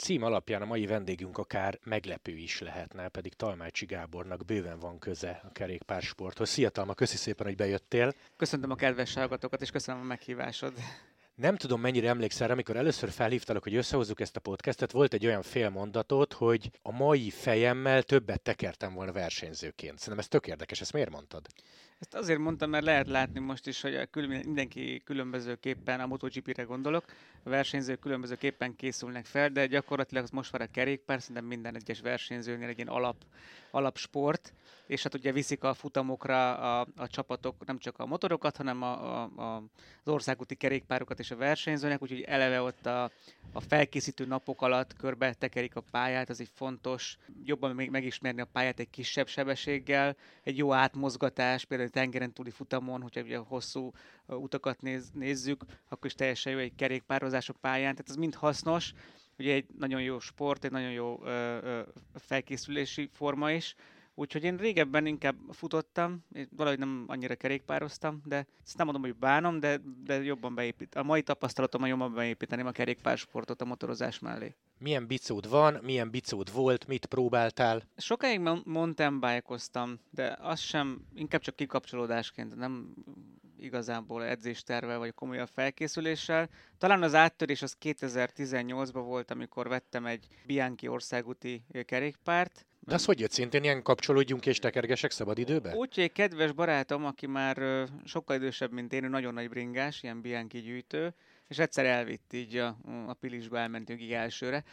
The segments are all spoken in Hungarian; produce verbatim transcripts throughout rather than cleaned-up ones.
cím alapján a mai vendégünk akár meglepő is lehetne, pedig Talmácsi Gábornak bőven van köze a kerékpársporthoz. Szia Talma, köszi szépen, hogy bejöttél. Köszöntöm a kedves hallgatókat, és köszönöm a meghívásod. Nem tudom, mennyire emlékszel, amikor először felhívtalak, hogy összehozzuk ezt a podcastet, volt egy olyan fél mondatod, hogy a mai fejemmel többet tekertem volna versenyzőként. Szerintem ez tök érdekes, ezt miért mondtad? Ezt azért mondtam, mert lehet látni most is, hogy a külön, mindenki különbözőképpen, a MotoGP-re gondolok, a versenyzők különbözőképpen készülnek fel, de gyakorlatilag most már a kerékpár, szerintem minden egyes versenyzőnél egy ilyen alap, alapsport, és hát ugye viszik a futamokra a, a csapatok nem csak a motorokat, hanem a, a, a, az országúti kerékpárokat és a versenyzőnek, úgyhogy eleve ott a, a felkészítő napok alatt körbe tekerik a pályát, az egy fontos, jobban még megismerni a pályát egy kisebb sebességgel, egy jó átmozgatás, például tengeren túli futamon, hogyha ugye hosszú utakat néz, nézzük, akkor is teljesen jó egy kerékpározás a pályán, tehát ez mind hasznos, ugye egy nagyon jó sport, egy nagyon jó ö, ö, felkészülési forma is, úgyhogy én régebben inkább futottam, én valahogy nem annyira kerékpároztam, de ezt nem mondom, hogy bánom, de, de jobban beépít. A mai tapasztalatommal jobban beépíteném a kerékpársportot a motorozás mellé. Milyen bicód van, milyen bicód volt, mit próbáltál? Sokáig mountain bike-oztam, de az sem, inkább csak kikapcsolódásként, nem igazából edzéstervel vagy komolyabb felkészüléssel. Talán az áttörés az kétezer-tizennyolcban volt, amikor vettem egy Bianchi országúti kerékpárt. De az hogy jött, szintén ilyen kapcsolódjunk és tekergesek szabadidőben? Úgy, hogy egy kedves barátom, aki már sokkal idősebb, mint én, ő nagyon nagy bringás, ilyen Bianchi gyűjtő, és egyszer elvitt így a, a Pilisba, elmentünk így elsőre.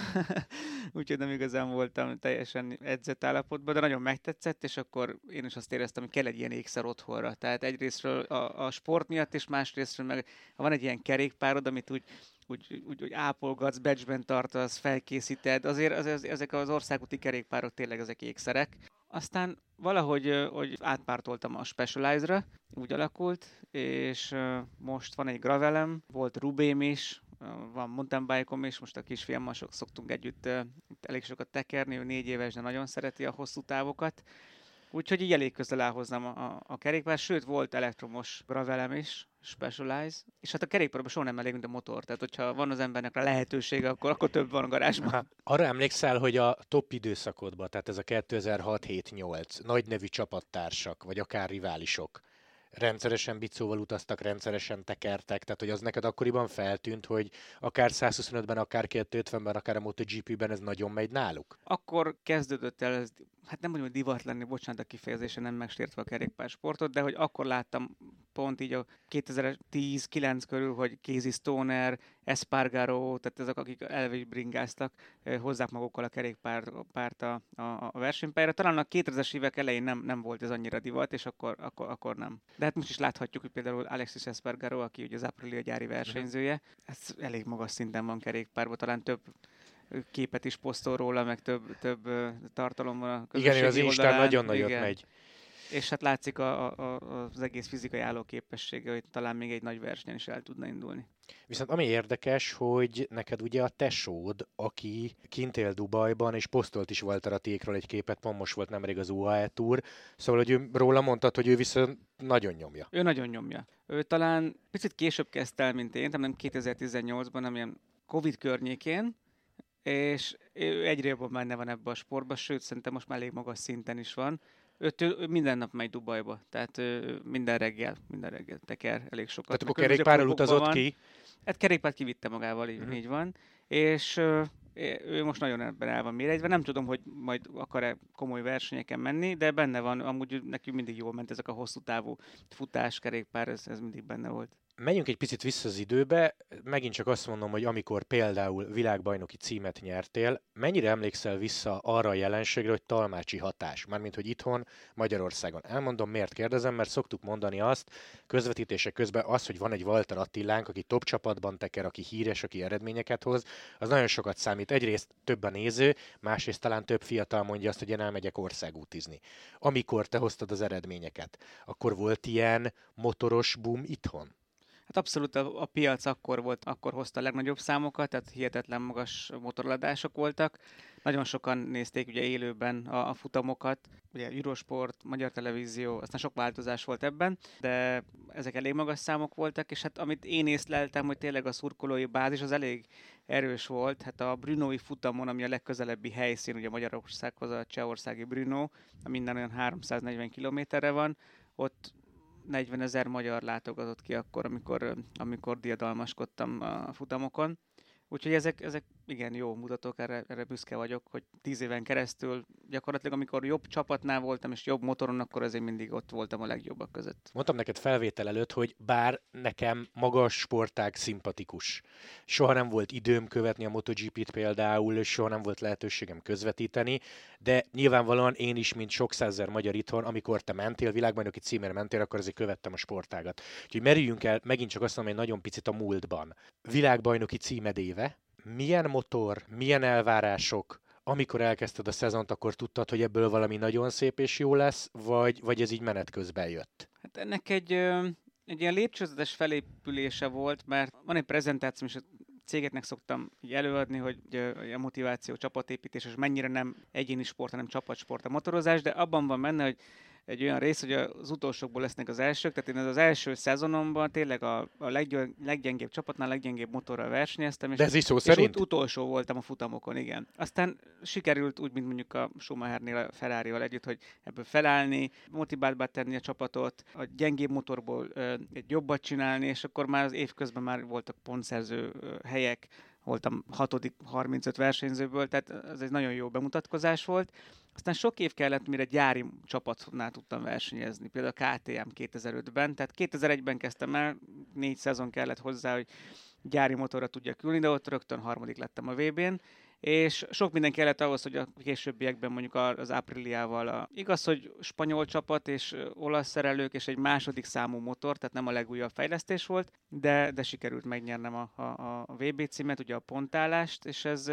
Úgyhogy nem igazán voltam teljesen edzett állapotban, de nagyon megtetszett, és akkor én is azt éreztem, hogy kell egy ilyen ékszer otthonra. Tehát egyrésztről a, a sport miatt, és másrésztről meg van egy ilyen kerékpárod, amit úgy úgy, úgy, úgy ápolgatsz, becsben tartasz, felkészíted. Azért az, az, ezek az országúti kerékpárok tényleg ezek ékszerek. Aztán valahogy hogy átpártoltam a Specialized-ra, úgy alakult, és most van egy gravelem, volt Rubém is, van mountain bike-om is, most a kisfiammal sok szoktunk együtt elég sokat tekerni, ő négy éves, de nagyon szereti a hosszú távokat. Úgyhogy így elég közel áll hozzám a, a, a kerékpár, sőt volt elektromos gravelem is, Specialized, és hát a kerékpárban soha nem elég, mint a motor, tehát hogyha van az embernek a lehetősége, akkor, akkor több van a garázsban. Aha. Arra emlékszel, hogy a top időszakodban, tehát ez a kétezer-hat hét nyolc, nagy nevű csapattársak, vagy akár riválisok, rendszeresen bicóval utaztak, rendszeresen tekertek, tehát hogy az neked akkoriban feltűnt, hogy akár százhuszonötben, akár kétszázötvenben, akár a MotoGP-ben ez nagyon megy náluk? Akkor kezdődött el, ez, hát nem mondjuk, hogy divat lenni, bocsánat a kifejezésen, nem megsértve a kerékpársportot, de hogy akkor láttam pont így a kétezer-tíz-kilenc körül, hogy Casey Stoner, Espargaro, tehát ezek, akik elve is bringáztak, hozzák magukkal a kerékpárt a, a, a versenypályára. Talán a kétezres évek elején nem, nem volt ez annyira divat, és akkor, akkor, akkor nem. De hát most is láthatjuk, hogy például Alexis Espargaro, aki ugye az Aprilia gyári versenyzője, ez elég magas szinten van kerékpárban, talán több képet is posztol róla, meg több, több tartalom van a közösségi Igen, az Instán nagyon nagyot igen. megy. És hát látszik a, a, az egész fizikai állóképessége, hogy talán még egy nagy versenyen is el tudna indulni. Viszont ami érdekes, hogy neked ugye a tesód, aki kint él Dubajban, és posztolt is Walter Attiékról egy képet, pont most volt nemrég az u á é Tour, szóval, hogy ő, róla mondtad, hogy ő viszont nagyon nyomja. Ő nagyon nyomja. Ő talán picit később kezdte el, mint én, nem kétezer-tizennyolcban, hanem ilyen Covid környékén, és ő egyre jobban benne van ebbe a sportba, sőt, szerintem most már elég magas szinten is van. Ő, ő minden nap megy Dubajba, tehát ő, minden reggel, minden reggel teker elég sokat. Tehát akkor kerékpárral utazott van. ki? Hát kerékpárt kivitte magával, így, mm. így van. És ő most nagyon ebben el van méregve. Nem tudom, hogy majd akar-e komoly versenyeken menni, de benne van, amúgy nekünk mindig jól ment ezek a hosszú távú futás, kerékpár, ez, ez mindig benne volt. Menjünk egy picit vissza az időbe, megint csak azt mondom, hogy amikor például világbajnoki címet nyertél, mennyire emlékszel vissza arra a jelenségre, hogy talmácsi hatás, mármint hogy itthon, Magyarországon. Elmondom, miért kérdezem, mert szoktuk mondani azt, közvetítések közben az, hogy van egy Walter Attilánk, aki top csapatban teker, aki híres, aki eredményeket hoz, az nagyon sokat számít. Egyrészt több a néző, másrészt talán több fiatal mondja azt, hogy én elmegyek országútizni. Amikor te hoztad az eredményeket, akkor volt ilyen motoros boom itthon? Hát abszolút a, a piac akkor volt, akkor hozta a legnagyobb számokat, tehát hihetetlen magas motorladások voltak. Nagyon sokan nézték ugye élőben a, a futamokat, ugye Eurosport, Magyar Televízió, aztán sok változás volt ebben, de ezek elég magas számok voltak, és hát amit én észleltem, hogy tényleg a szurkolói bázis az elég erős volt. Hát a brünói futamon, ami a legközelebbi helyszín, ugye Magyarországhoz a csehországi Brno, minden olyan háromszáznegyven kilométerre van, ott negyvenezer magyar látogatott ki akkor, amikor, amikor diadalmaskodtam a futamokon. Úgyhogy ezek, ezek igen jó mutatók, erre, erre büszke vagyok, hogy tíz éven keresztül gyakorlatilag, amikor jobb csapatnál voltam és jobb motoron, akkor azért mindig ott voltam a legjobbak között. Mondtam neked felvétel előtt, hogy bár nekem maga a sportág szimpatikus. Soha nem volt időm követni a MotoGP-t például, soha nem volt lehetőségem közvetíteni, de nyilvánvalóan én is, mint sok százezer magyar itthon, amikor te mentél, világbajnoki címért mentél, akkor azért követtem a sportágat. Úgyhogy merüljünk el megint csak azt mondom, hogy nagyon picit a múltban. Világbajnoki címed éve, milyen motor, milyen elvárások, amikor elkezdted a szezont, akkor tudtad, hogy ebből valami nagyon szép és jó lesz, vagy, vagy ez így menet közben jött? Hát ennek egy, egy ilyen lépcsőzetes felépülése volt, mert van egy prezentáció, és a cégeknek szoktam így előadni, hogy a motiváció, csapatépítés, és mennyire nem egyéni sport, hanem csapatsport a motorozás, de abban van benne, hogy egy olyan rész, hogy az utolsókból lesznek az elsők, tehát én az első szezonomban tényleg a, a leggyeng, leggyengébb csapatnál, leggyengébb motorral versenyeztem, és, De ez is szó és szerint? ut- utolsó voltam a futamokon, igen. Aztán sikerült úgy, mint mondjuk a Schumachernél a Ferrarival együtt, hogy ebből felállni, motiváltba tenni a csapatot, a gyengébb motorból ö, egy jobbat csinálni, és akkor már az év közben már voltak pontszerző ö, helyek, voltam hatodik harmincöt versenyzőből, tehát ez egy nagyon jó bemutatkozás volt. Aztán sok év kellett, mire gyári csapatnál tudtam versenyezni, például a ká té em kétezer-ötben, tehát kétezer-egyben kezdtem el, négy szezon kellett hozzá, hogy gyári motorra tudjak ülni, de ott rögtön harmadik lettem a vé bén, és sok minden kellett ahhoz, hogy a későbbiekben mondjuk az Apriliával, a, igaz, hogy spanyol csapat és olasz szerelők és egy második számú motor, tehát nem a legújabb fejlesztés volt, de, de sikerült megnyernem a, a, a vé bé címet, ugye a pontállást, és ez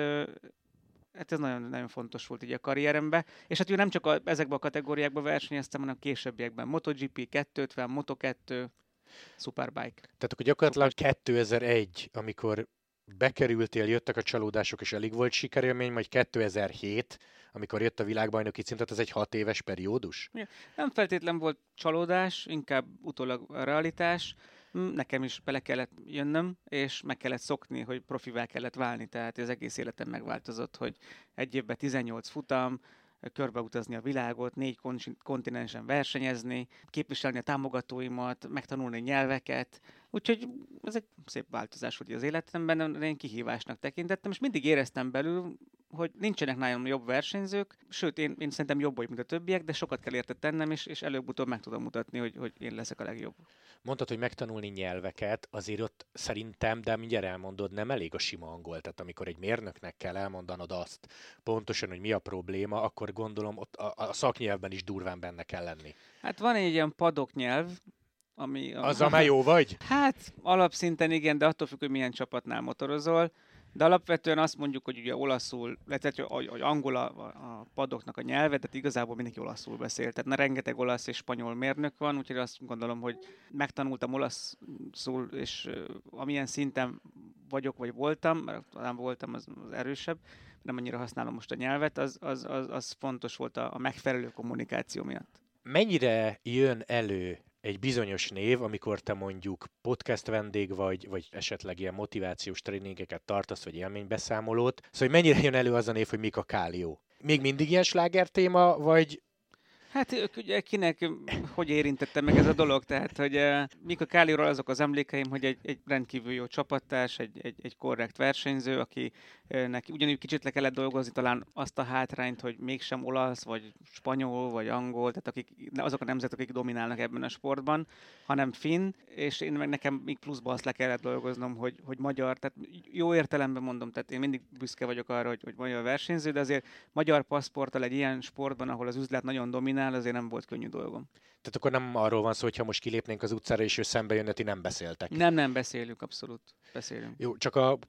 hát ez nagyon, nagyon fontos volt így a karrieremben. És hát ugye nem csak a, ezekben a kategóriákban versenyeztem, hanem a későbbiekben MotoGP kétszázötven, Moto kettő, Superbike. Tehát akkor gyakorlatilag kétezer-egy, amikor bekerültél, jöttek a csalódások, és elég volt sikerélmény, majd kétezer-hét, amikor jött a világbajnoki cím, tehát ez egy hat éves periódus? Ja, nem feltétlen volt csalódás, inkább utólag a realitás. Nekem is bele kellett jönnöm, és meg kellett szokni, hogy profivá kellett válni, tehát az egész életem megváltozott, hogy egy évben tizennyolc futam, körbeutazni a világot, négy kontinensen versenyezni, képviselni a támogatóimat, megtanulni nyelveket. Úgyhogy ez egy szép változás volt az életemben, de én kihívásnak tekintettem, és mindig éreztem belül, hogy nincsenek nálam jobb versenyzők, sőt, én, én szerintem jobb vagyok, mint a többiek, de sokat kell érte tennem, és, és előbb-utóbb meg tudom mutatni, hogy, hogy én leszek a legjobb. Mondtad, hogy megtanulni nyelveket, azért ott szerintem, de mindjárt elmondod, nem elég a sima angol. Tehát amikor egy mérnöknek kell elmondanod azt pontosan, hogy mi a probléma, akkor gondolom ott a, a szaknyelvben is durván benne kell lenni. Hát van egy ilyen padoknyelv, ami... A... Azzal már jó vagy? Hát alapszinten igen, de attól függ, hogy milyen csapatnál motorozol. De alapvetően azt mondjuk, hogy ugye olaszul, tehát hogy, hogy angol a, a padoknak a nyelve, tehát igazából mindenki olaszul beszél. Tehát na, rengeteg olasz és spanyol mérnök van, úgyhogy azt gondolom, hogy megtanultam olaszul, és uh, amilyen szinten vagyok, vagy voltam, mert talán voltam, az, az erősebb, nem annyira használom most a nyelvet, az, az, az, az fontos volt a, a megfelelő kommunikáció miatt. Mennyire jön elő egy bizonyos név, amikor te mondjuk podcast vendég vagy, vagy esetleg ilyen motivációs tréningeket tartasz, vagy élménybeszámolót. Szóval mennyire jön elő az a név, hogy Mika Kallio? Még mindig ilyen sláger téma, vagy... Hát ők ugye kinek, hogy érintette meg ez a dolog, tehát, hogy uh, Mika Kallioról azok az emlékeim, hogy egy, egy rendkívül jó csapattárs, egy, egy, egy korrekt versenyző, aki uh, neki ugyanúgy kicsit le kellett dolgozni talán azt a hátrányt, hogy mégsem olasz, vagy spanyol, vagy angol, tehát akik, azok a nemzetek, akik dominálnak ebben a sportban, hanem finn, és én meg nekem még pluszba azt le kellett dolgoznom, hogy, hogy magyar, tehát jó értelemben mondom, tehát én mindig büszke vagyok arra, hogy, hogy magyar versenyző, de azért magyar paszporttal egy ilyen sportban, ahol az üzlet nagyon dominál, azért nem volt könnyű dolgom. Tehát akkor nem arról van szó, hogy ha most kilépnénk az utcára, és ő szembe jönne, ti nem beszéltek. Nem, nem beszélünk, abszolút beszélünk. Jó, csak a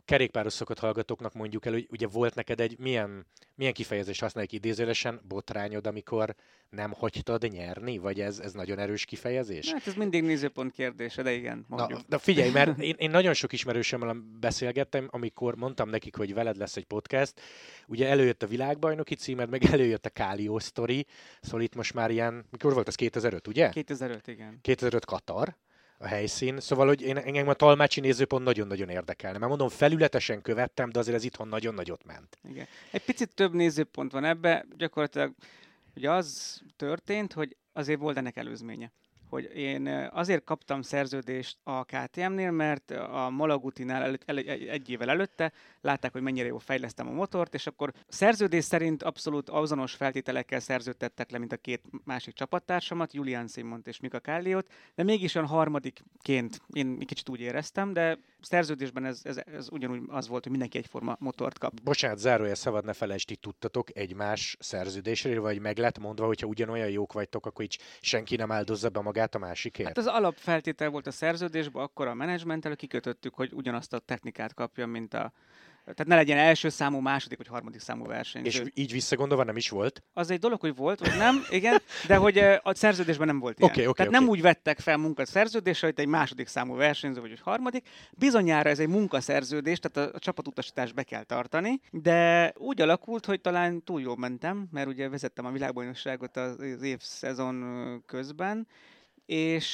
kerékpáros szokott hallgatóknak mondjuk el, hogy ugye volt neked egy milyen, milyen kifejezést használjuk idézőjelesen, botrányod, amikor nem hagytad nyerni? Vagy ez, ez nagyon erős kifejezés? Hát ez mindig nézőpont kérdése, de igen, mondjuk. Na, de figyelj, mert én, én nagyon sok ismerősömmel beszélgettem, amikor mondtam nekik, hogy veled lesz egy podcast, ugye előjött a világbajnoki címed, meg előjött a Kálió sztori, szóval itt most már ilyen, mikor volt ez, kétezer-öt, ugye? kétezer-öt, igen. kétezer-öt Katar a helyszín, szóval, hogy én, engem a talmácsi nézőpont nagyon-nagyon érdekelne. Mert mondom, felületesen követtem, de azért ez itthon nagyon nagyot ment. Igen. Egy picit több nézőpont van ebbe, gyakorlatilag ugye az történt, hogy azért volt ennek előzménye. Hogy én azért kaptam szerződést a ká té em-nél, mert a Malagutinál előtt, el, egy évvel előtte látták, hogy mennyire jól fejlesztem a motort, és akkor szerződés szerint abszolút azonos feltételekkel szerződtettek le, mint a két másik csapattársamat, Julian Simont és Mika Kallio't, de mégis olyan harmadikként én kicsit úgy éreztem, de szerződésben ez, ez, ez ugyanúgy az volt, hogy mindenki egyforma motort kap. Bocsánat, zárójel szabad ne felejtsd, ti tudtatok egymás szerződésről, vagy meg lett mondva, hogyha ugyanolyan jók vagytok, akkor így senki nem áldozza be magát a másikért? Hát az alapfeltétel volt a szerződésben, akkor a menedzsmenttel kikötöttük, hogy ugyanazt a technikát kapja, mint a... Tehát ne legyen első számú, második vagy harmadik számú versenyző. És így visszagondolva nem is volt? Az egy dolog, hogy volt, vagy nem, igen, de hogy a szerződésben nem volt ilyen. Okay, okay, Tehát okay. nem úgy vettek fel munkaszerződésre, hogy egy második számú versenyző vagy egy harmadik. Bizonyára ez egy munkaszerződés, tehát a, a csapatutasítást be kell tartani, de úgy alakult, hogy talán túl jól mentem, mert ugye vezettem a világbajnokságot az évszezon közben, és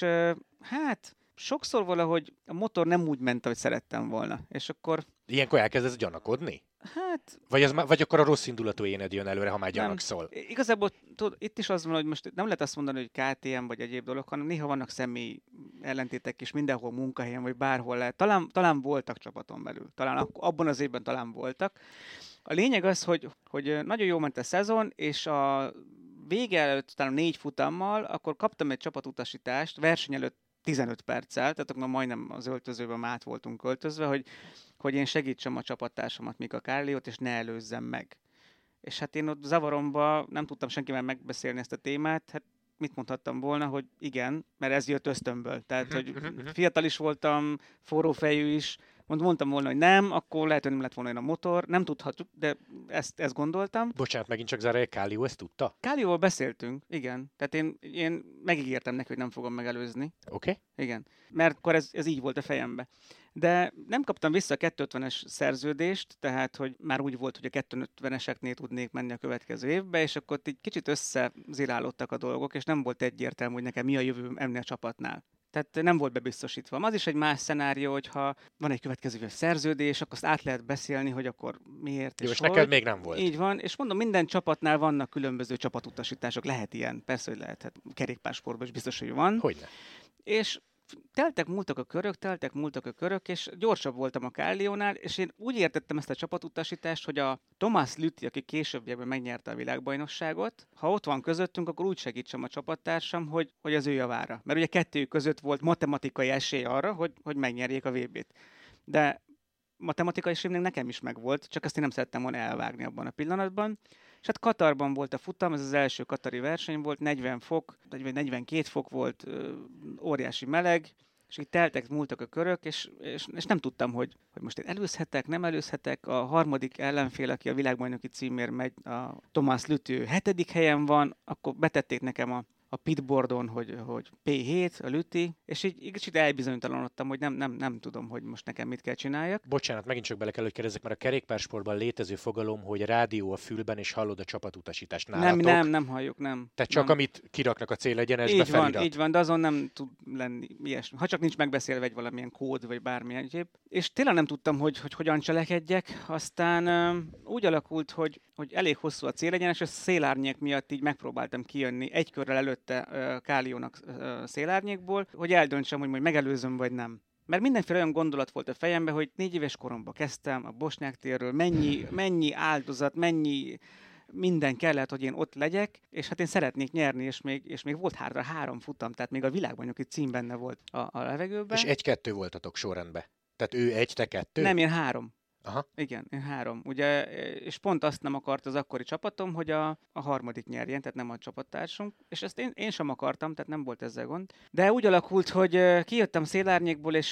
hát sokszor valahogy a motor nem úgy ment, ahogy szerettem volna. És akkor... Ilyenkor elkezdesz gyanakodni? Hát... Vagy, az, vagy akkor a rossz indulatú éned jön előre, ha már nem. gyanakszol? Igazából tud, itt is az van, hogy most nem lehet azt mondani, hogy ká té em vagy egyéb dolog, hanem néha vannak személy ellentétek is, mindenhol munkahelyen, vagy bárhol lehet. Talán, talán voltak csapaton belül. Talán abban az évben talán voltak. A lényeg az, hogy, hogy nagyon jó ment a szezon, és a vége előtt talán négy futammal, akkor kaptam egy csapatutasítást, verseny előtt tizenöt perccel, tehát akkor majdnem az öltözőben át voltunk költözve, hogy, hogy én segítsem a csapattársamat, Mika Kallio't, és ne előzzem meg. És hát én ott zavaromba nem tudtam senkivel megbeszélni ezt a témát, hát mit mondhattam volna, hogy igen, mert ez jött ösztönből. Tehát, hogy fiatal is voltam, forrófejű is, mondtam volna, hogy nem, akkor lehet, hogy nem lett volna olyan a motor, nem tudhatjuk, de ezt, ezt gondoltam. Bocsánat, megint csak zárja, Kálió ezt tudta? Kálióval beszéltünk, igen. Tehát én, én megígértem neki, hogy nem fogom megelőzni. Oké. Okay. Igen. Mert akkor ez, ez így volt a fejembe. De nem kaptam vissza a kétszázötvenes szerződést, tehát hogy már úgy volt, hogy a kétszázötveneseknél tudnék menni a következő évbe, és akkor így kicsit összezilálódtak a dolgok, és nem volt egyértelmű, hogy nekem mi a jövőm ennél a csapatnál. Tehát nem volt bebiztosítva. Az is egy más szenárió, hogyha van egy következő szerződés, akkor azt át lehet beszélni, hogy akkor miért Jó, és és hogy. neked még nem volt. Így van, és mondom, minden csapatnál vannak különböző csapatutasítások. Lehet ilyen, persze, hogy lehet, hát kerékpársportban is biztos, hogy van. Hogyne. És teltek, múltak a körök, teltek, múltak a körök, és gyorsabb voltam a Kallio'nál, és én úgy értettem ezt a csapatutasítást, hogy a Thomas Lüthi, aki későbbiekben megnyerte a világbajnokságot, ha ott van közöttünk, akkor úgy segítsem a csapattársam, hogy, hogy az ő javára. Mert ugye kettőjük között volt matematikai esély arra, hogy, hogy megnyerjék a vé bét. De matematikai esélynek nekem is megvolt, csak azt én nem szerettem volna elvágni abban a pillanatban. És hát Katarban volt a futam, ez az első katari verseny volt, negyven fok, vagy negyvenkét fok volt, óriási meleg, és így teltek, múltak a körök, és, és, és nem tudtam, hogy, hogy most én előzhetek, nem előzhetek. A harmadik ellenfél, aki a világbajnoki címért megy, a Thomas Lüthi hetedik helyen van, akkor betették nekem a a pitboardon, hogy, hogy pé hét, a Lüthi, és így kicsit elbizonytalanodtam, hogy nem, nem, nem tudom, hogy most nekem mit kell csináljak. Bocsánat, megint csak bele kell, hogy kérdezzek, mert a kerékpársportban létező fogalom, hogy rádió a fülben, és hallod a csapatutasítást nálatok. Nem, nem, nem halljuk, nem. Tehát csak nem. Amit kiraknak a célegyenesbe, így felirat. van, így van, de azon nem tud lenni ilyesmi. Ha csak nincs megbeszélve egy valamilyen kód, vagy bármilyen egyéb. És tényleg nem tudtam, hogy, hogy hogyan cselekedjek. Aztán uh, úgy alakult, hogy, hogy elég hosszú a célegyenes, és a szélárnyék miatt így megpróbáltam kijönni egy körrel előtte uh, Kallionak uh, szélárnyékból, hogy eldöntsem, hogy majd megelőzöm, vagy nem. Mert mindenféle olyan gondolat volt a fejemben, hogy négy éves koromban kezdtem a Bosnyák térről, mennyi, mennyi áldozat, mennyi minden kellett, hogy én ott legyek, és hát én szeretnék nyerni, és még, és még volt hátra három futam, tehát még a világbajnoki cím benne volt a, a levegőben. És egy-kettő voltatok sorrendben. Tehát ő egy, te kettő? Nem, én három. Aha. Igen, én három. Ugye, és pont azt nem akart az akkori csapatom, hogy a, a harmadik nyerjen, tehát nem a csapattársunk, és ezt én, én sem akartam, tehát nem volt ezzel gond. De úgy alakult, hogy kijöttem szélárnyékból, és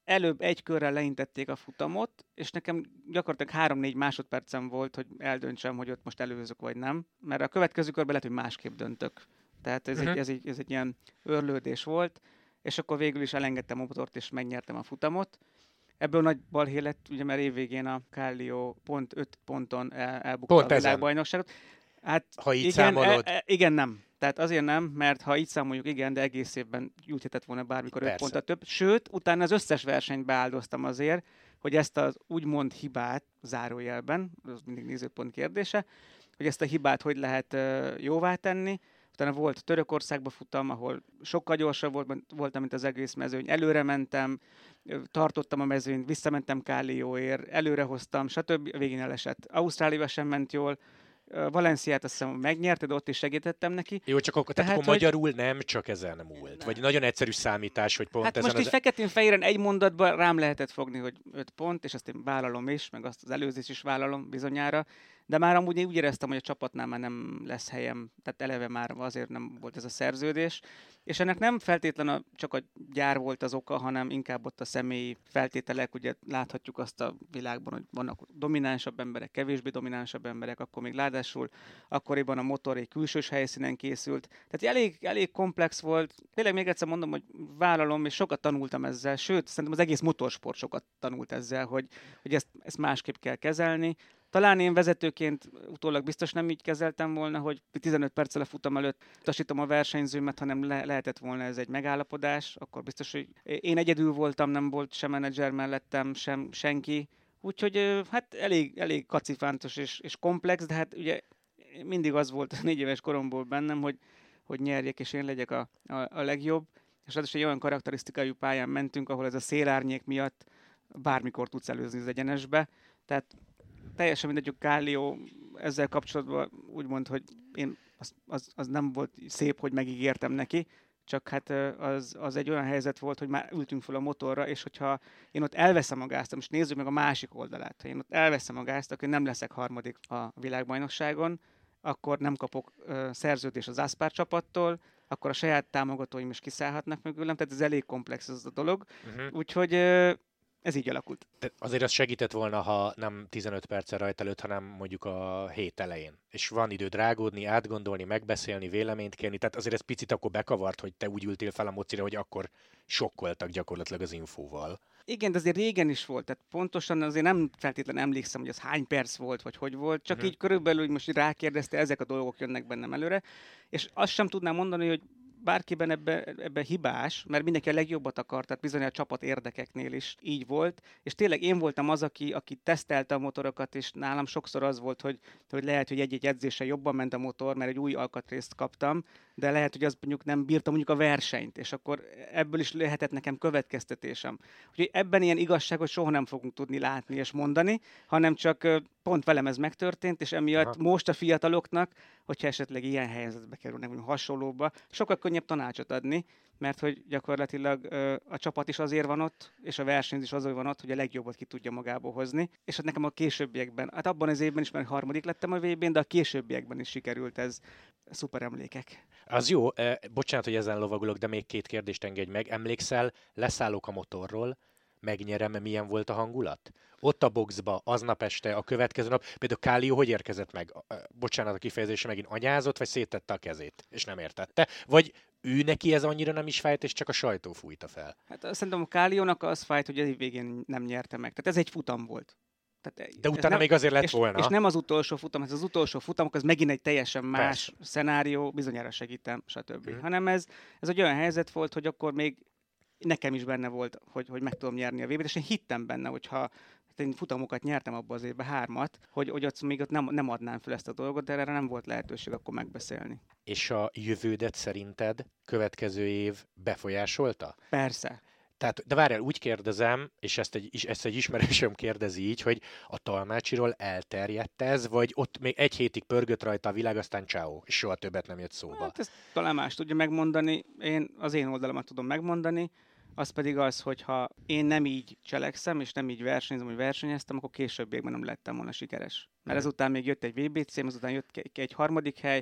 előbb egy körrel leintették a futamot, és nekem gyakorlatilag három-négy másodpercem volt, hogy eldöntsem, hogy ott most előzök vagy nem, mert a következő körben lehet, hogy másképp döntök. Tehát ez, uh-huh. egy, ez, egy, ez egy ilyen örlődés volt, és akkor végül is elengedtem a motort, és megnyertem a futamot. Ebből nagy balhé lett, ugye mert évvégén a Kallio pont öt ponton el, elbukta pont a világbajnokságot. Hát ha így igen, számolod... E, e, igen, nem. Tehát azért nem, mert ha így számoljuk, igen, de egész évben juthatott volna bármikor öt pontot több. Sőt, utána az összes versenyt beáldoztam azért, hogy ezt az úgymond hibát, zárójelben, az mindig nézőpont kérdése, hogy ezt a hibát hogy lehet uh, jóvá tenni. Utána volt Törökországba futam, ahol sokkal gyorsabb volt, voltam, mint az egész mezőny. Előre mentem, tartottam a mezőnyt, visszamentem Kallioért, előre hoztam, stb. Végén elesett. Ausztráliába sem ment jól. Valenciát azt hiszem megnyerte, de ott is segítettem neki. Jó, csak akkor, tehát, tehát akkor hogy... magyarul nem csak ezen múlt. Vagy nagyon egyszerű számítás, hogy pont hát ezen most az... így feketén-fehéren egy mondatban rám lehetett fogni, hogy öt pont, és azt én vállalom is, meg azt az előzés is vállalom bizonyára. De már amúgy én úgy éreztem, hogy a csapatnál már nem lesz helyem, tehát eleve már azért nem volt ez a szerződés. És ennek nem feltétlenül csak a gyár volt az oka, hanem inkább ott a személyi feltételek, ugye láthatjuk azt a világban, hogy vannak dominánsabb emberek, kevésbé dominánsabb emberek, akkor még ráadásul akkoriban a motor egy külsős helyszínen készült. Tehát elég, elég komplex volt. Tényleg még egyszer mondom, hogy vállalom, és sokat tanultam ezzel, sőt, szerintem az egész motorsport sokat tanult ezzel, hogy, hogy ezt, ezt másképp kell kezelni. Talán én vezetőként utólag biztos nem így kezeltem volna, hogy tizenöt perccel a futam előtt utasítom a versenyzőmet, hanem le- lehetett volna ez egy megállapodás, akkor biztos, hogy én egyedül voltam, nem volt sem menedzser mellettem, sem senki. Úgyhogy hát elég, elég kacifántos és, és komplex, de hát ugye mindig az volt négy éves koromból bennem, hogy, hogy nyerjek és én legyek a, a, a legjobb. És ráadásul egy olyan karakterisztikájú pályán mentünk, ahol ez a szélárnyék miatt bármikor tudsz előzni az egyenesbe. Tehát teljesen mindegy, hogy Kallio ezzel kapcsolatban úgy mond, hogy én az, az, az nem volt szép, hogy megígértem neki, csak hát az, az egy olyan helyzet volt, hogy már ültünk fel a motorra, és hogyha én ott elveszem a gázt, most nézzük meg a másik oldalát, ha én ott elveszem a gázt, akkor nem leszek harmadik a világbajnokságon, akkor nem kapok uh, szerződést az Aspar csapattól, akkor a saját támogatóim is kiszállhatnak mögülem, tehát ez elég komplex ez a dolog. Uh-huh. Úgyhogy uh, ez így alakult. De azért az segített volna, ha nem tizenöt perccel rajta előtt, hanem mondjuk a hét elején. És van időd rágódni, átgondolni, megbeszélni, véleményt kérni. Tehát azért ez picit akkor bekavart, hogy te úgy ültél fel a mocira, hogy akkor sokkoltak gyakorlatilag az infóval. Igen, de azért régen is volt, tehát pontosan azért nem feltétlenül emlékszem, hogy az hány perc volt, vagy hogy volt, csak uh-huh. így körülbelül, hogy most rákérdezte, ezek a dolgok jönnek bennem előre, és azt sem tudnám mondani, hogy bárkiben ebbe, ebbe hibás, mert mindenki a legjobbat akart, tehát bizony a csapat érdekeknél is így volt, és tényleg én voltam az, aki, aki tesztelte a motorokat, és nálam sokszor az volt, hogy, hogy lehet, hogy egy-egy edzésen jobban ment a motor, mert egy új alkatrészt kaptam, de lehet, hogy az mondjuk nem bírtam mondjuk a versenyt, és akkor ebből is lehetett nekem következtetésem. Úgyhogy ebben ilyen igazságot soha nem fogunk tudni látni és mondani, hanem csak pont velem ez megtörtént, és emiatt Aha. most a fiataloknak, hogyha esetleg ilyen helyzetbe kerülnek, vagy hasonlóba, sokkal könnyebb tanácsot adni, mert hogy gyakorlatilag ö, a csapat is azért van ott, és a verseny is azért van ott, hogy a legjobbat ki tudja magából hozni. És hát nekem a későbbiekben, hát abban az évben is már harmadik lettem a vé bén, de a későbbiekben is sikerült ez. Szuper emlékek. Az jó, eh, bocsánat, hogy ezen lovagolok, de még két kérdést engedj meg. Emlékszel, leszállok a motorról, megnyerem, milyen volt a hangulat? Ott a boxba, aznap este, a következő nap, például Kallio hogy érkezett meg? Bocsánat a kifejezésre, megint anyázott, vagy széttette a kezét, és nem értette? Vagy ő neki ez annyira nem is fájt, és csak a sajtó fújta fel? Hát szerintem a Kalliónak az fájt, hogy ez végén nem nyerte meg. Tehát ez egy futam volt. Tehát de utána nem, még azért lett és, volna. És nem az utolsó futam, ez az utolsó futamok, az megint egy teljesen más Persze. szenárió, bizonyára segítem, stb. Mm. Hanem ez, ez egy olyan helyzet volt, hogy akkor még nekem is benne volt, hogy, hogy meg tudom nyerni a vé bét, és én hittem benne, hogyha én futamokat nyertem abban az évben, hármat, hogy, hogy ott még ott nem, nem adnám fel ezt a dolgot, de erre nem volt lehetőség akkor megbeszélni. És a jövődet szerinted következő év befolyásolta? Persze. Tehát, de várjál, úgy kérdezem, és ezt egy, ezt egy ismerősöm kérdezi így, hogy a Talmácsiról elterjedt ez, vagy ott még egy hétig pörgött rajta a világ, aztán ciao, és soha többet nem jött szóba. Hát ezt talán más tudja megmondani, én az én oldalamat tudom megmondani, az pedig az, hogy ha én nem így cselekszem, és nem így versenyzem, hogy versenyeztem, akkor későbbiekben nem lettem volna sikeres. Mert ezután még jött egy vé bé cém, azután jött egy harmadik hely,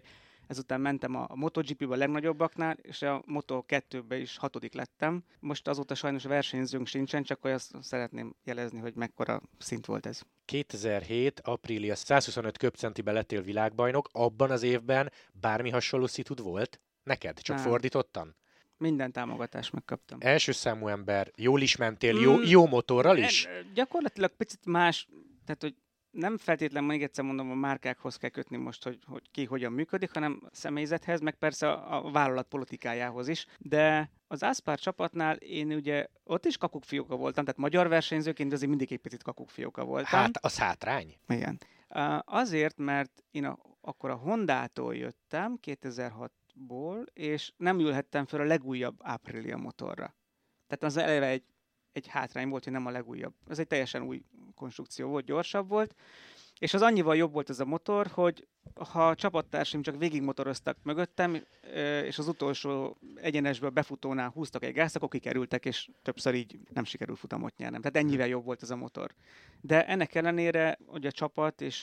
ezután mentem a MotoGP-be a legnagyobbaknál, és a Moto kettőbe is hatodik lettem. Most azóta sajnos versenyzőnk sincsen, csak azt szeretném jelezni, hogy mekkora szint volt ez. kétezer-hét aprília százhuszonöt köbcentiben lettél világbajnok, abban az évben bármi hasonló szitud volt? Neked? Csak Nem. fordítottan? Minden támogatást megkaptam. Első számú ember, jól is mentél, jó, jó motorral is? En, gyakorlatilag picit más, tehát hogy nem feltétlenül, még egyszer mondom, a márkákhoz kell kötni most, hogy, hogy ki hogyan működik, hanem a személyzethez, meg persze a, a vállalat politikájához is. De az Aspar csapatnál én ugye ott is kakukfióka voltam, tehát magyar versenyzőként azért mindig egy picit kakukfióka voltam. Hát, az hátrány? Igen. Azért, mert én a, akkor a Hondától jöttem, kétezer-hatból, és nem ülhettem fel a legújabb Aprilia motorra. Tehát az eleve egy egy hátrány volt, hogy nem a legújabb. Ez egy teljesen új konstrukció volt, gyorsabb volt, és az annyival jobb volt ez a motor, hogy ha a csapattársaim csak végigmotoroztak mögöttem, és az utolsó egyenesből befutónál húztak egy gázt, akkor kikerültek, és többször így nem sikerült futamot nyernem. Tehát ennyivel jobb volt ez a motor. De ennek ellenére, hogy a csapat és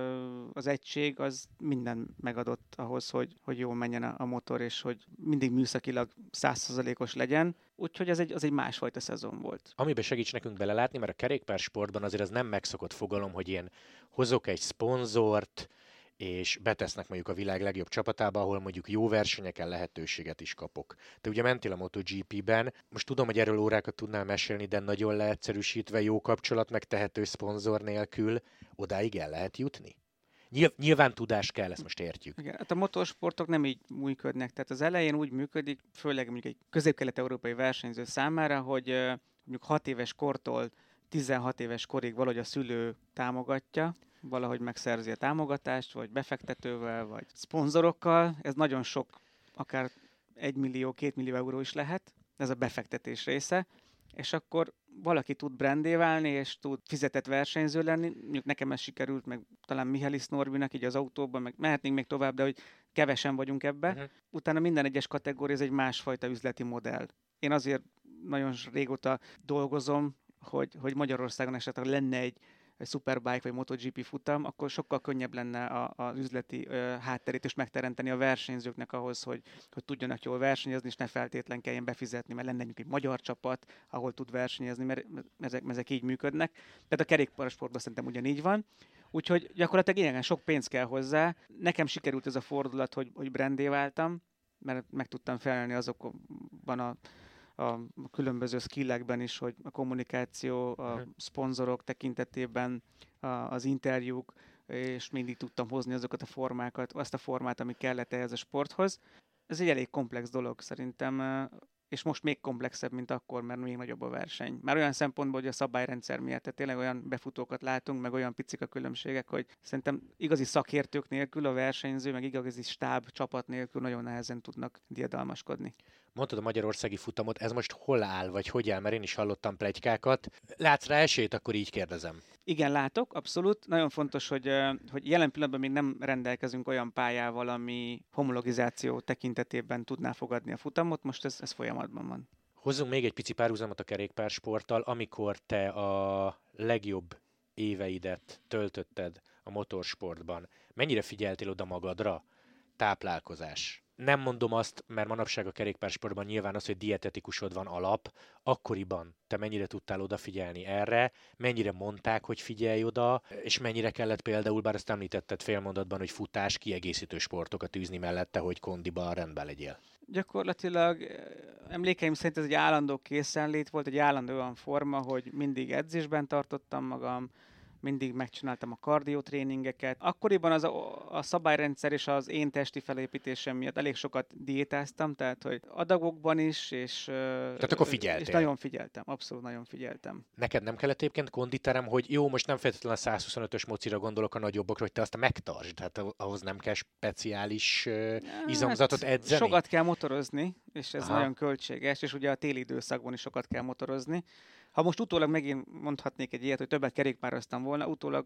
az egység az minden megadott ahhoz, hogy, hogy jól menjen a motor, és hogy mindig műszakilag száz százalékos legyen. Úgyhogy ez egy, az egy másfajta szezon volt. Amiben segíts nekünk belelátni, mert a kerékpársportban azért az nem megszokott fogalom, hogy én hozok egy szponzort, és betesznek mondjuk a világ legjobb csapatába, ahol mondjuk jó versenyeken lehetőséget is kapok. Te ugye mentél a MotoGP-ben, most tudom, hogy erről órákat tudnál mesélni, de nagyon leegyszerűsítve jó kapcsolat, meg tehető szponzor nélkül odáig el lehet jutni? Nyilván tudás kell, ezt most értjük. Igen, hát a motorsportok nem így működnek, tehát az elején úgy működik, főleg mondjuk egy közép-kelet-európai versenyző számára, hogy mondjuk hat éves kortól tizenhat éves korig valahogy a szülő támogatja, valahogy megszerzi a támogatást, vagy befektetővel, vagy szponzorokkal. Ez nagyon sok, akár egy millió, két millió euró is lehet, ez a befektetés része, és akkor valaki tud brandé válni, és tud fizetett versenyző lenni. Mondjuk nekem ez sikerült, meg talán Mihály Norbinak így az autóban, meg mehetnénk még tovább, de hogy kevesen vagyunk ebbe. Uh-huh. Utána minden egyes kategória, ez egy másfajta üzleti modell. Én azért nagyon régóta dolgozom, hogy, hogy Magyarországon esetleg lenne egy egy Superbike vagy MotoGP futam, akkor sokkal könnyebb lenne a, az üzleti ö, hátterét is megteremteni a versenyzőknek ahhoz, hogy, hogy tudjanak jól versenyezni, és ne feltétlen kelljen befizetni, mert lenne egy magyar csapat, ahol tud versenyezni, mert ezek, ezek így működnek. Tehát a kerékpársportban szerintem ugyanígy van. Úgyhogy gyakorlatilag igen, sok pénz kell hozzá. Nekem sikerült ez a fordulat, hogy, hogy brandé váltam, mert meg tudtam felelni azokban a a különböző skillekben is, hogy a kommunikáció, a szponzorok tekintetében, a, az interjúk, és mindig tudtam hozni azokat a formákat, azt a formát, ami kellett ehhez a sporthoz. Ez egy elég komplex dolog szerintem, és most még komplexebb, mint akkor, mert még nagyobb a verseny. Már olyan szempontból, hogy a szabályrendszer miatt, tehát tényleg olyan befutókat látunk, meg olyan picik a különbségek, hogy szerintem igazi szakértők nélkül a versenyző, meg igazi stáb, csapat nélkül nagyon nehezen tudnak diadalmaskodni. Mondtad a magyarországi futamot, ez most hol áll, vagy hogy áll, mert én is hallottam pletykákat. Látsz rá esélyt, akkor így kérdezem. Igen, látok, abszolút. Nagyon fontos, hogy, hogy jelen pillanatban még nem rendelkezünk olyan pályával, ami homologizáció tekintetében tudná fogadni a futamot. Most ez, ez folyamatban van. Hozzunk még egy pici párhuzamot a kerékpársporttal. Amikor te a legjobb éveidet töltötted a motorsportban, mennyire figyeltél oda magadra? Táplálkozás. Nem mondom azt, mert manapság a kerékpársportban nyilván az, hogy dietetikusod van alap, akkoriban te mennyire tudtál odafigyelni erre, mennyire mondták, hogy figyelj oda, és mennyire kellett például, bár azt említetted félmondatban, hogy futás, kiegészítő sportokat űzni mellette, hogy kondiban rendben legyél. Gyakorlatilag emlékeim szerint ez egy állandó készenlét volt, egy állandó olyan forma, hogy mindig edzésben tartottam magam, mindig megcsináltam a kardiotréningeket. Akkoriban az a, a szabályrendszer és az én testi felépítésem miatt elég sokat diétáztam, tehát hogy adagokban is, és, tehát akkor figyeltél. És nagyon figyeltem, abszolút nagyon figyeltem. Neked nem kellett egyébként konditerem, hogy jó, most nem feltétlenül a százhuszonötös mocira gondolok a nagyobbakra, hogy te azt megtartsd, tehát ahhoz nem kell speciális uh, izomzatot hát, edzeni? Sokat kell motorozni, és ez Aha. nagyon költséges, és ugye a téli időszakban is sokat kell motorozni. Ha most utólag megint mondhatnék egy ilyet, hogy többet kerékpároztam volna, utólag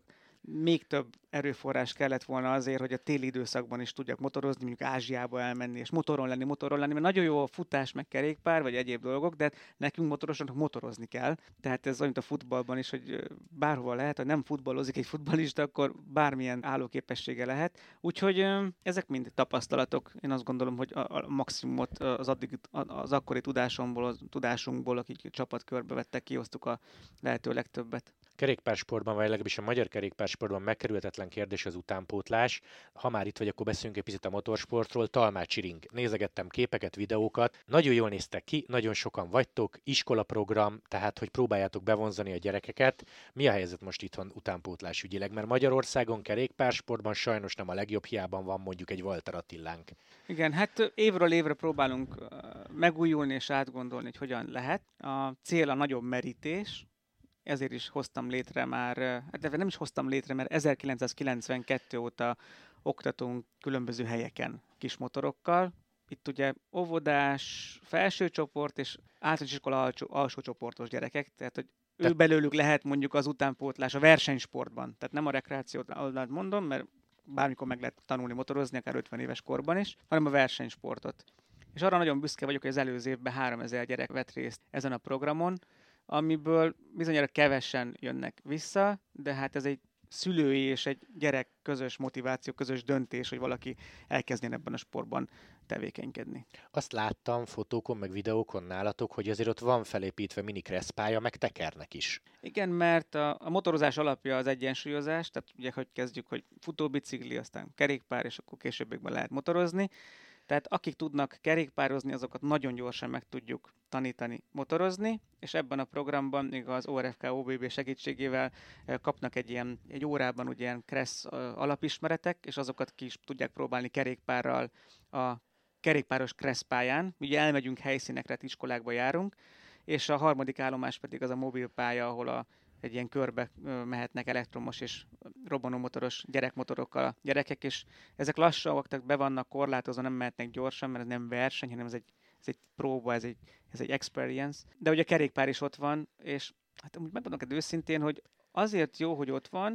még több erőforrás kellett volna azért, hogy a téli időszakban is tudjak motorozni, mondjuk Ázsiába elmenni, és motoron lenni, motoron lenni, mert nagyon jó a futás, meg kerékpár, vagy egyéb dolgok, de nekünk motorosoknak motorozni kell. Tehát ez olyan, a futballban is, hogy bárhol lehet, hogy nem futballozik egy futballista, akkor bármilyen állóképessége lehet. Úgyhogy ezek mind tapasztalatok. Én azt gondolom, hogy a maximumot az, addig, az akkori tudásomból, az tudásunkból, akik csapat körbe vettek, kihoztuk a lehető legtöbbet. Kerékpársportban, vagy legalábbis a magyar kerékpársportban megkerülhetetlen kérdés az utánpótlás. Ha már itt vagy, akkor beszéljünk egy picit a motorsportról. Talmácsi ring. Nézegettem képeket, videókat. Nagyon jól néztek ki, nagyon sokan vagytok, iskolaprogram, tehát hogy próbáljátok bevonzani a gyerekeket. Mi a helyzet most itthon utánpótlás ügyileg? Mert Magyarországon kerékpársportban sajnos nem a legjobb, hiában van mondjuk egy Walter Attilánk. Igen, hát évről évre próbálunk megújulni és átgondolni, hogy hogyan lehet. A cél a nagyobb merítés, ezért is hoztam létre már, de nem is hoztam létre, mert ezerkilencszázkilencvenkettő óta oktatunk különböző helyeken kismotorokkal. Itt ugye óvodás, felső csoport és általános iskola alsó, alsó csoportos gyerekek, tehát hogy ő Te... belőlük lehet mondjuk az utánpótlás a versenysportban. Tehát nem a rekreációt oldalt mondom, mert bármikor meg lehet tanulni motorozni, akár ötven éves korban is, hanem a versenysportot. És arra nagyon büszke vagyok, hogy az előző évben háromezer gyerek vett részt ezen a programon, amiből bizonyára kevesen jönnek vissza, de hát ez egy szülői és egy gyerek közös motiváció, közös döntés, hogy valaki elkezdjen ebben a sportban tevékenykedni. Azt láttam fotókon, meg videókon nálatok, hogy azért ott van felépítve mini kresszpálya, meg tekernek is. Igen, mert a, a motorozás alapja az egyensúlyozás, tehát ugye, hogy kezdjük, hogy futóbicikli, aztán kerékpár, és akkor későbbiekben lehet motorozni. Tehát akik tudnak kerékpározni, azokat nagyon gyorsan meg tudjuk tanítani motorozni, és ebben a programban még az o er ef ká o bé bé segítségével kapnak egy ilyen egy órában ugye ilyen kressz alapismeretek, és azokat ki is tudják próbálni kerékpárral a kerékpáros kresszpályán. Ugye elmegyünk helyszínekre, tehát iskolákba járunk, és a harmadik állomás pedig az a mobilpálya, ahol a egy ilyen körbe mehetnek elektromos és robbanómotoros gyerekmotorokkal a gyerekek, és ezek lassanok, tehát be vannak korlátozva, nem mehetnek gyorsan, mert ez nem verseny, hanem ez egy, ez egy próba, ez egy, ez egy experience. De ugye a kerékpár is ott van, és hát amúgy megmondom neked őszintén, hogy azért jó, hogy ott van,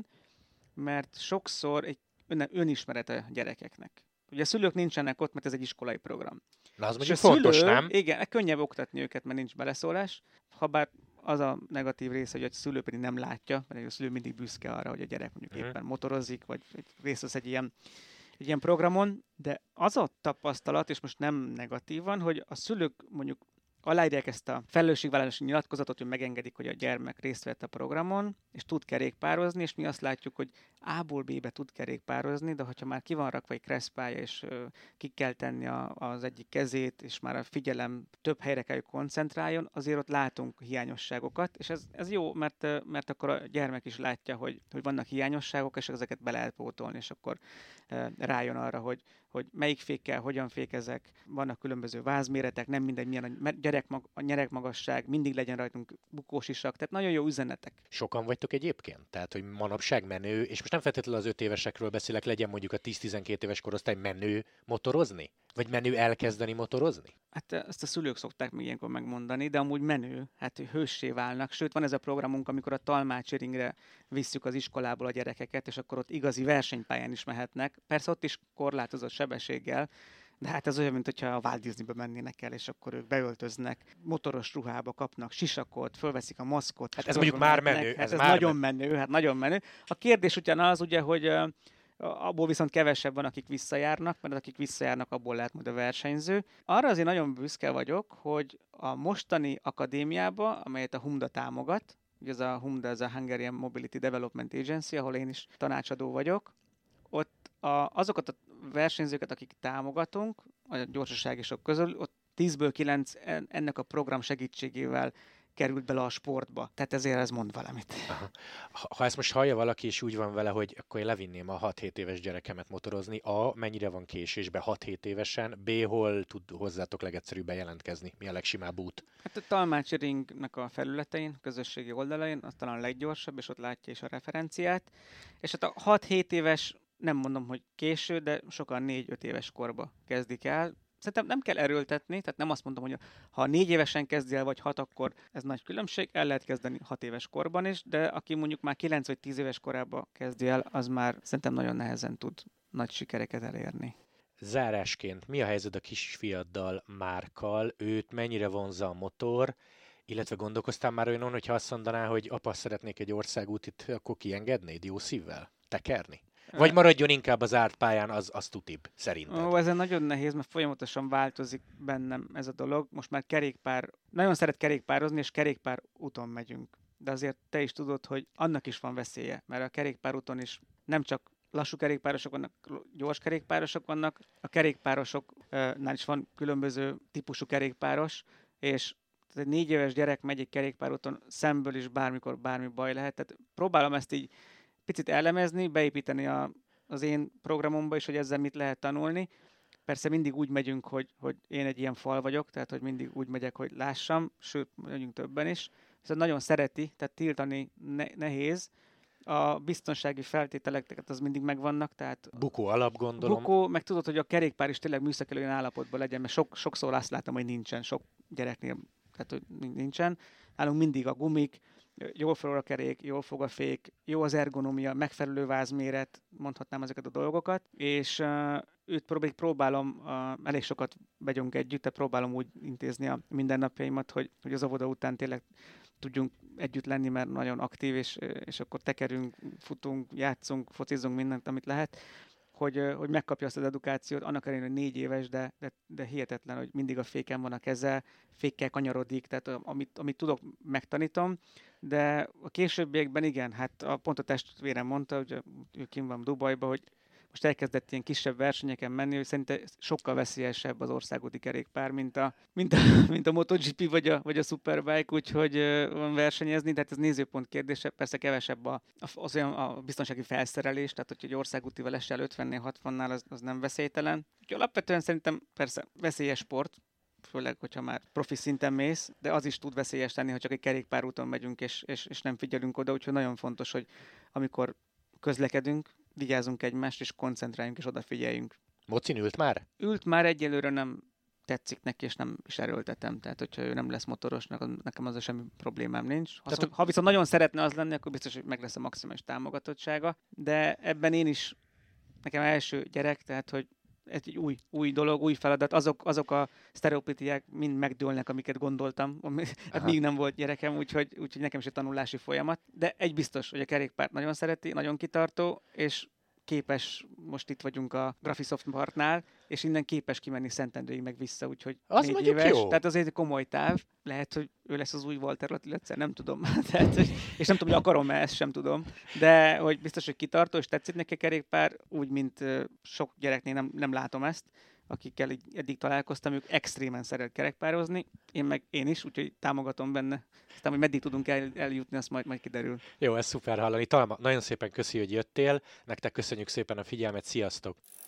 mert sokszor egy ön, önismeret a gyerekeknek. Ugye a szülők nincsenek ott, mert ez egy iskolai program. Na az mondjuk fontos, szülő, nem? Igen, könnyebb oktatni őket, mert nincs beleszólás, habár az a negatív része, hogy a szülő pedig nem látja, mert a szülő mindig büszke arra, hogy a gyerek mondjuk uh-huh. éppen motorozik, vagy részt vesz egy ilyen, egy ilyen programon, de az a tapasztalat, és most nem negatívan, hogy a szülők mondjuk aláírják ezt a felelősségvállalási nyilatkozatot, hogy megengedik, hogy a gyermek részt vett a programon, és tud kerékpározni, és mi azt látjuk, hogy A-ból B-be tud kerékpározni, de hogyha már ki van rakva egy kresszpálya, és uh, ki kell tenni a, az egyik kezét, és már a figyelem több helyre kell, hogy koncentráljon, azért ott látunk hiányosságokat, és ez, ez jó, mert, mert akkor a gyermek is látja, hogy, hogy vannak hiányosságok, és ezeket be lehet pótolni, és akkor uh, rájön arra, hogy, hogy melyik fékkel, hogyan fékezek, vannak különböző vázméretek, nem mindegy, milyen a gyerek a nyerekmagasság, mindig legyen rajtunk bukós isak, tehát nagyon jó üzenetek. Sokan vagytok egyébként? Tehát, hogy manapság menő, és most nem feltétlenül az öt évesekről beszélek, legyen mondjuk a tíz-tizenkét éves korosztály menő motorozni? Vagy menő elkezdeni motorozni? Hát ezt a szülők szokták még ilyenkor megmondani, de amúgy menő, hát hőssé válnak. Sőt, van ez a programunk, amikor a Talmácsi ringre visszük az iskolából a gyerekeket, és akkor ott igazi versenypályán is mehetnek. Persze ott is korlátozott sebességgel, de hát ez olyan, mint hogyha a Walt Disneybe mennének el, és akkor ők beöltöznek, motoros ruhába kapnak sisakot, fölveszik a maszkot. Hát ez mondjuk már menő. Hát ez, ez ez nagyon menő. menő, hát nagyon menő. A kérdés ugyan az ugye, hogy uh, abból viszont kevesebb van, akik visszajárnak, mert akik visszajárnak, abból lehet majd a versenyző. Arra azért nagyon büszke vagyok, hogy a mostani akadémiába, amelyet a Humda támogat, ugye ez a Humda, ez a Hungarian Mobility Development Agency, ahol én is tanácsadó vagyok, ott a, azokat a versenyzőket, akik támogatunk, a gyorsasági sok közül, ott tízből kilenc ennek a program segítségével került bele a sportba. Tehát ezért ez mond valamit. Aha. Ha ezt most hallja valaki, és úgy van vele, hogy akkor én levinném a hat-hét éves gyerekemet motorozni, A, mennyire van késésbe hat-hét évesen, B, hol tud hozzátok legegyszerűbben jelentkezni? Mi a legsimább út? Hát a Talmácsi ringnek a felületein, közösségi oldalain, az talán a leggyorsabb, és ott látja is a referenciát. És hát a hat-hét éves, nem mondom, hogy késő, de sokan négy-öt éves korba kezdik el. szerintem nem kell erőltetni, tehát nem azt mondom, hogy ha négy évesen kezdi el, vagy hat, akkor ez nagy különbség, el lehet kezdeni hat éves korban is, de aki mondjuk már kilenc vagy tíz éves korában kezdi el, az már szerintem nagyon nehezen tud nagy sikereket elérni. Zárásként, mi a helyzet a kisfiaddal, Márkkal? Őt mennyire vonzza a motor, illetve gondolkoztál már olyanon, hogyha azt mondaná, hogy apa, szeretnék egy országútit, akkor kiengednéd jó szívvel? Tekerni? Vagy maradjon inkább az zárt pályán, az, az tutibb, szerinted? Ó, ezen nagyon nehéz, mert folyamatosan változik bennem ez a dolog. Most már kerékpár, nagyon szeret kerékpározni, és kerékpár úton megyünk. De azért te is tudod, hogy annak is van veszélye, mert a kerékpárúton is nem csak lassú kerékpárosok vannak, gyors kerékpárosok vannak, a kerékpárosoknál is van különböző típusú kerékpáros, és egy négy éves gyerek megy egy kerékpárúton, szemből is bármikor bármi baj lehet. Tehát próbálom ezt így picit elemezni, beépíteni a, az én programomba is, hogy ezzel mit lehet tanulni. Persze mindig úgy megyünk, hogy, hogy én egy ilyen fal vagyok, tehát hogy mindig úgy megyek, hogy lássam, sőt, megyünk többen is. Viszont nagyon szereti, tehát tiltani ne- nehéz. A biztonsági feltételeket az mindig megvannak, tehát Bukó alap, gondolom. Bukó, meg tudod, hogy a kerékpár is tényleg műszaki olyan állapotban legyen, mert sok, sokszor azt látom, hogy nincsen, sok gyereknél, tehát hogy nincsen. Nálunk mindig a gumik, jól forog a kerék, jól fog a fék, jó az ergonomia, megfelelő vázméret, mondhatnám ezeket a dolgokat, és uh, őt prób- próbálom, uh, elég sokat vagyunk együtt, tehát próbálom úgy intézni a mindennapjaimat, hogy, hogy az óvoda után tényleg tudjunk együtt lenni, mert nagyon aktív, és, és akkor tekerünk, futunk, játszunk, focizunk mindent, amit lehet, hogy, hogy megkapja azt az edukációt, annak ellenére, hogy négy éves, de, de, de hihetetlen, hogy mindig a féken van a keze, fékkel kanyarodik, tehát amit, amit tudok, megtanítom, de a későbbiekben igen, hát a, pont a testvérem mondta, hogy ő kint van Dubajban, hogy most elkezdett ilyen kisebb versenyeken menni, hogy szerintem sokkal veszélyesebb az országúti kerékpár, mint a, mint a, mint a MotoGP vagy a, vagy a Superbike, úgyhogy van versenyezni, tehát ez nézőpont kérdése, persze kevesebb a, az olyan a biztonsági felszerelés, tehát hogy egy országútival esel ötvennél, hatvannál, az, az nem veszélytelen. Úgyhogy alapvetően szerintem persze veszélyes sport, főleg, hogyha már profi szinten mész, de az is tud veszélyes lenni, ha csak egy kerékpárúton megyünk, és, és, és nem figyelünk oda, úgyhogy nagyon fontos, hogy amikor közlekedünk, vigyázzunk egymást, és koncentráljunk, és odafigyeljünk. Mocin ült már? Ült már, egyelőre nem tetszik neki, és nem is erőltetem. Tehát, hogyha ő nem lesz motoros, nekem azzal semmi problémám nincs. Ha, Tehát, ha viszont nagyon szeretne az lenni, akkor biztos, hogy meg lesz a maximális támogatottsága. De ebben én is, nekem első gyerek, tehát, hogy ez egy új, új dolog, új feladat. Azok, azok a sztereotípiák mind megdőlnek, amiket gondoltam. Hát még nem volt gyerekem, úgyhogy, úgyhogy nekem is egy tanulási folyamat. De egy biztos, hogy a kerékpárt nagyon szereti, nagyon kitartó, és képes, most itt vagyunk a Graphisoft Parknál, és innen képes kimenni Szentendrőig meg vissza, úgyhogy az négy éves. Jó. Tehát azért egy komoly táv. Lehet, hogy ő lesz az új Walter Attila, nem tudom. Tehát, hogy, és nem tudom, hogy akarom-e, ezt sem tudom. De hogy biztos, hogy kitartó, és tetszik neki a kerékpár, úgy, mint uh, sok gyereknél nem, nem látom ezt, akikkel eddig találkoztam, ők extrémen szeret kerékpározni, én meg én is, úgyhogy támogatom benne. Aztán, hogy meddig tudunk el, eljutni, azt majd, majd kiderül. Jó, ez szuper hallani. Talán nagyon szépen köszi, hogy jöttél. Nektek köszönjük szépen a figyelmet, sziasztok!